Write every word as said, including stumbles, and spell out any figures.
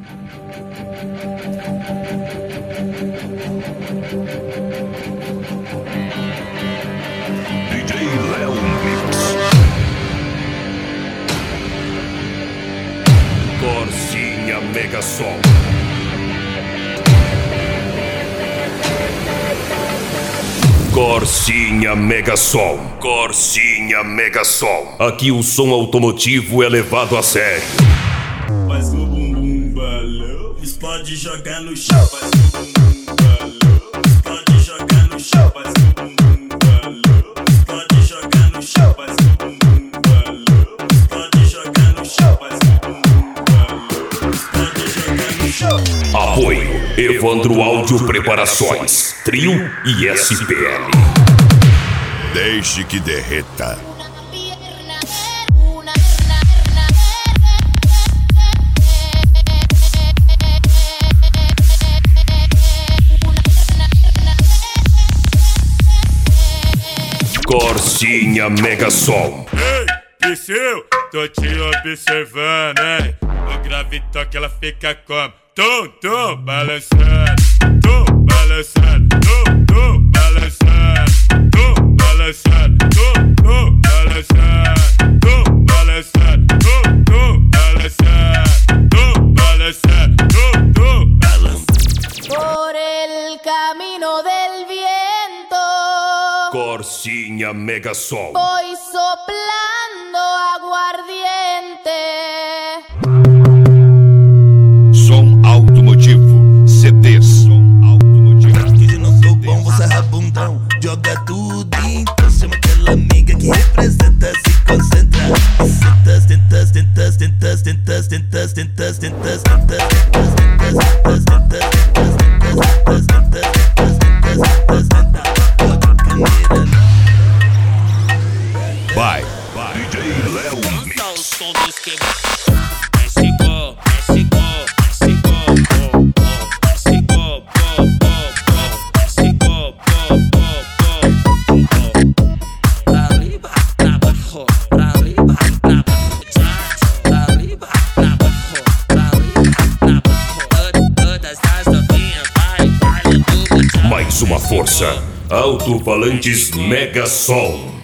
D J Léo Mix. Corsinha Mega Som. Corsinha Mega Som. Corsinha Mega Som. Aqui o som automotivo é levado a sério. Faz o bumbum balão, explode, joga no chão. Faz o bumbum balão, explode, joga no chão. Faz o bumbum balão, explode, joga no chão. Faz o bumbum balão, explode, joga no chão. Faz o bumbum balão, explode, joga no chão. Apoio Evandro Áudio Preparações, Trio e S P L. Deixe que derreta. Corsinha Mega Som. Ei, Psyu, tô te observando, hein? O grave toque ela fica como? Tum, tum, balançando. Tum, balançando. Tum, tum, balançando. Tum, balançando. Tum, tum, balançando. Tum, balançando. Tum, tum, balançando. Tum, balançando. Tum, tum, balançando. Por el camino del viento Corsinha Mega Som. voy soplando aguardiente. Som automotivo. C Ds. Som automotivo. Que não sou bom, você é rabundão. Joga tudo, então chama aquela amiga que representa, se concentra. Sentas, tentas, tentas, tentas, tentas, tentas, tentas, tentas, tentas, tentas, tentas, tentas, tentas, tentas, tentas. Vai. D J Léo Mix. Mais uma força. Alto-falantes Mega Som.